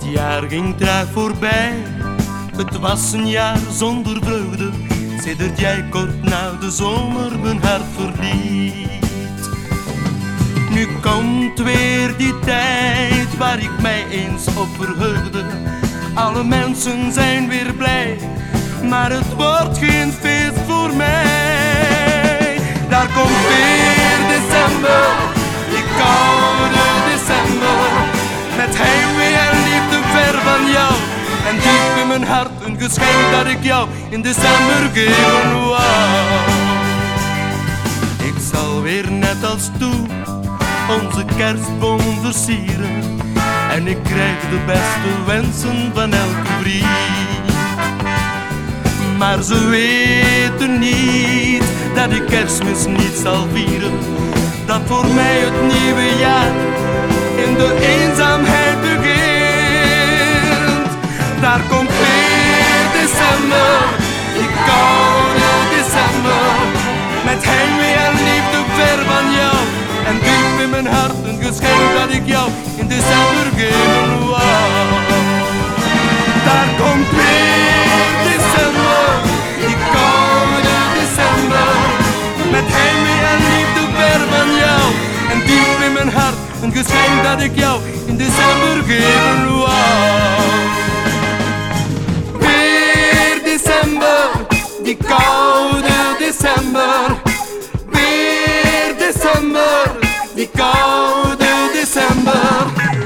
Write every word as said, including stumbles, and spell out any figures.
Het jaar ging traag voorbij, het was een jaar zonder vreugde, sedert jij kort na de zomer mijn hart verliet. Nu komt weer die tijd waar ik mij eens op verheugde. Alle mensen zijn weer blij, maar het wordt geen feest voor mij. Daar komt weer december, die koude december, met heimwee en liefde ver van jou. En diep in mijn hart een geschenk dat ik jou in december geven wou. Ik zal weer net als toen onze kerstboom versieren, en ik krijg de beste wensen van elke vriend. Maar ze weten niet dat ik Kerstmis niet zal vieren, dat voor mij het nieuwe jaar in de eenzaamheid begint. Daar komt weer december, die koude december, met heimwee en liefde ver van jou. En diep in mijn hart een geschenk dat ik jou in december geven wou. Daar komt weer december, die koude december, met heimwee en liefde ver van jou. En diep in mijn hart een geschenk dat ik jou in december geven wou. Weer december, die koude december, weer december, die koude december.